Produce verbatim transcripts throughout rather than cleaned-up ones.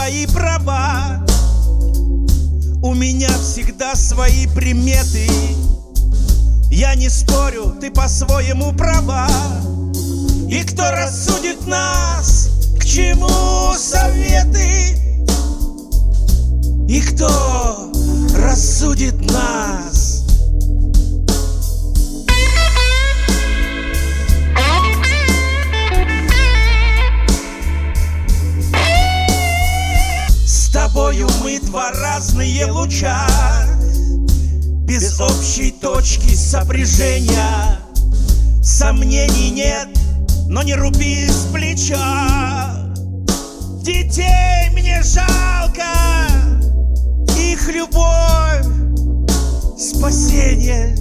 свои права. У меня всегда свои приметы. Я не спорю, ты по-своему права. И кто рассудит нас, к чему советы? И кто рассудит нас? С тобою мы два разные луча, без общей точки сопряжения. Сомнений нет, но не руби с плеча. Детей мне жалко, их любовь — спасение.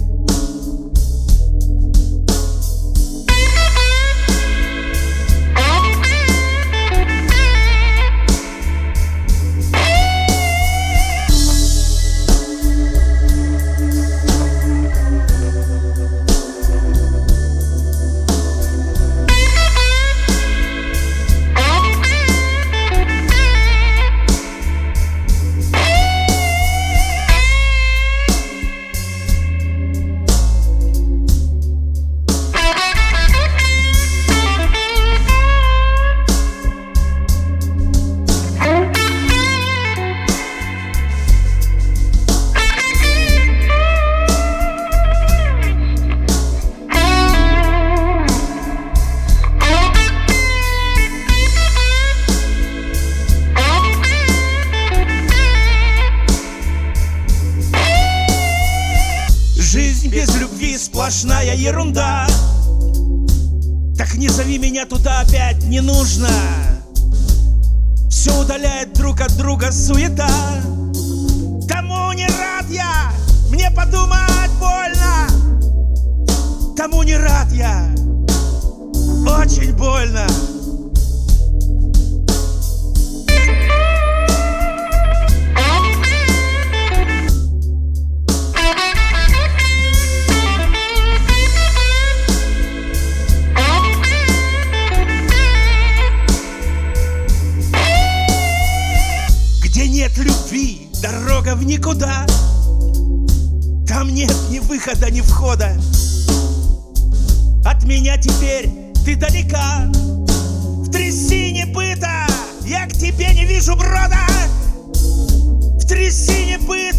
Жизнь без любви — сплошная ерунда. Так не зови меня туда опять, не нужно. Все удаляет друг от друга суета. Тому не рад я, мне подумать больно. Тому не рад я, очень больно. Где нет любви, дорога в никуда. Там нет ни выхода, ни входа. От меня теперь ты далека. В трясине быта я к тебе не вижу брода. В трясине быта